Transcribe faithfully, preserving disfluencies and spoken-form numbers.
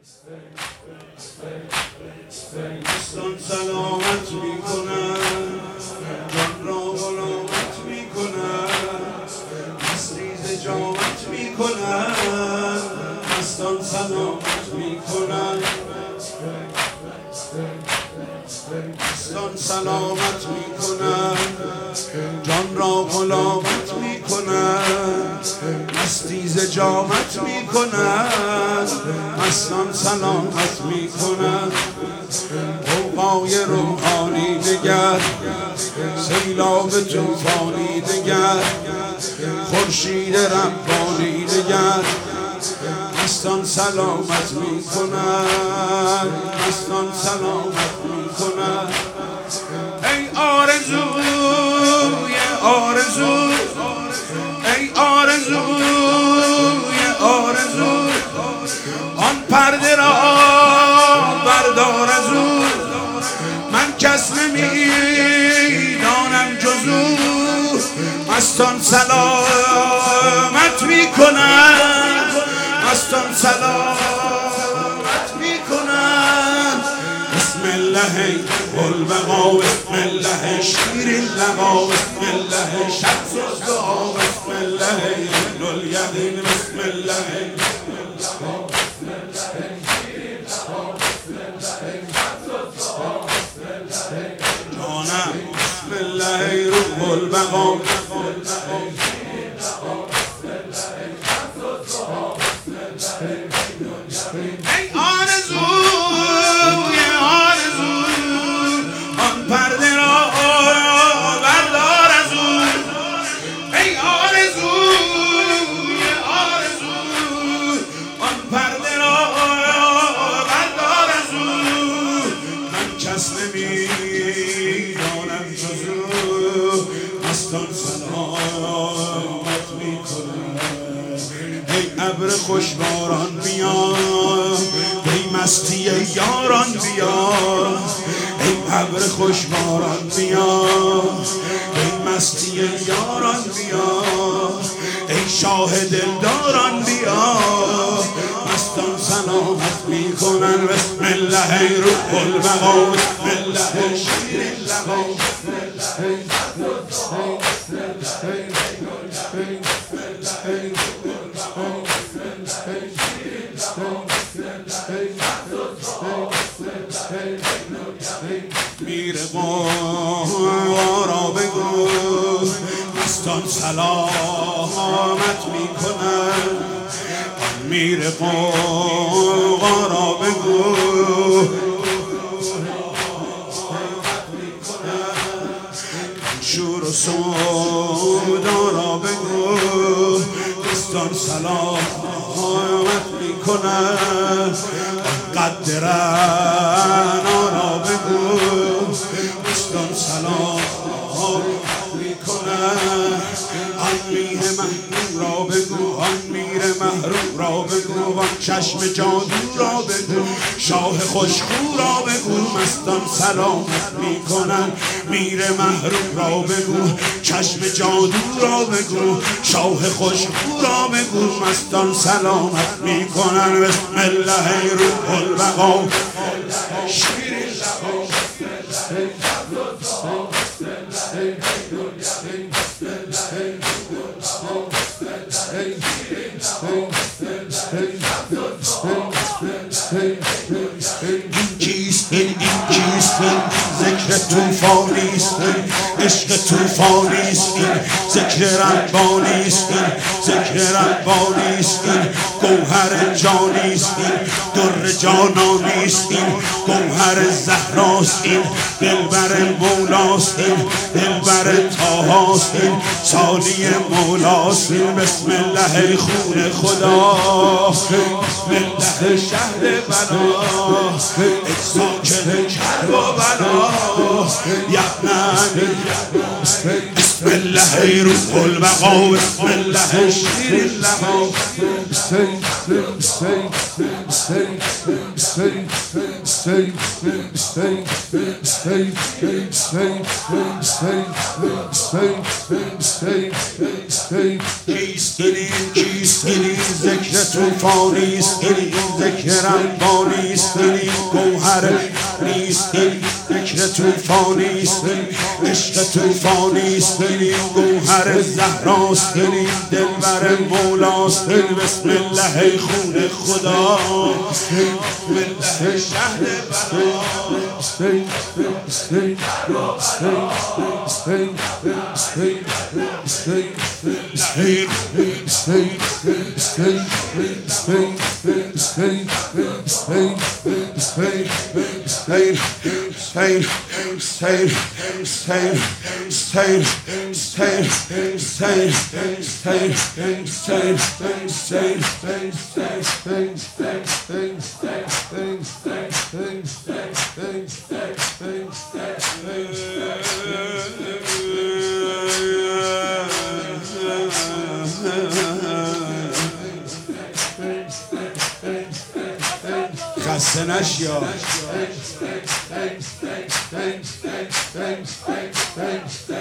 مستان سلامت می کنن، جان را غلامت می کنن، مستیز جامت می کنن، مستان سلامت می کنن، مستان سلامت می کنن، جان را غلامت می کنن، مستیز جامت می کنن، مستان سلامت می کنن. غوغای روحانی نگر، سیلاب طوفانی نگر، خورشید ربانی نگر، مستان سلامت می کنن، مستان سلامت می کنن. ای آرزوی آرزو، ای آرزوی آرزو، آن پرده را بردار از او، من کس نمیدانم جز او، مستان سلامت می کنن، مستان سلامت می کنن. بسم الله البقا، بسم الله شیر اللقا، بسم الله شمس الضحا، بسم الله عین الیقین، بسم الله جانم، بسم الله روح البقا. ای آرزوی آرزو، آن پرده را بردار از او، ای آرزوی آرزو، آن پرده را بردار از او، من کس نمیدانم جز او، مستان سلامت می کنم. ای ابر خوشباران بیا، ای مستی یاران بیا، ای ابر خوشباران بیا، ای مستی یاران بیا، ای شاه دلداران بیا، مستان سلامت می کنن. بسم الله روح البقا، بسم الله شیر اللقا، میر قارا بگو، مستان سلامت می کنن. میر قارا بگو، شور و سودا را بگو، مستان سلامت می کنن. قدرنا را بگو، مستان سلامت می کنن. آن میر محروم را بگو، آن میر محروم را بگو، آن چشم جادو را بگو، شاه خوشخو را بگو، مستان سلامت می کنن. میر محروم را بگو، چشم جادو را بگو، شاه خوشخو را بگو، مستان سلامت می کنن. بسم الله روح البقا، شیر اللقا، این کیست این این کیست این ذکر توفانیست، این عشق توفانیست، این ذکر ربانیست، این ذکر ربانیست، این گوهر جانیست، این در جانانیست، این گوهر زهراست، این دلبر مولاست، این دلبر طاهاست، این سالی مولاست. این بسم الله خون خدا، بسم الله شهر بلا، ای ساکن کرب و بلا، یبنن بسم الله روح البقا، بسم الله شیر اللقا. کیست این کیست این ذکر طوفانیست این ذکر ربانیست این گوهر نیست این ذکر طوفانیست عشق طوفانیست این گوهر زهراست این دلبر مولاست بسم الله ای خون خدا بسم الله شهر خسته نشیا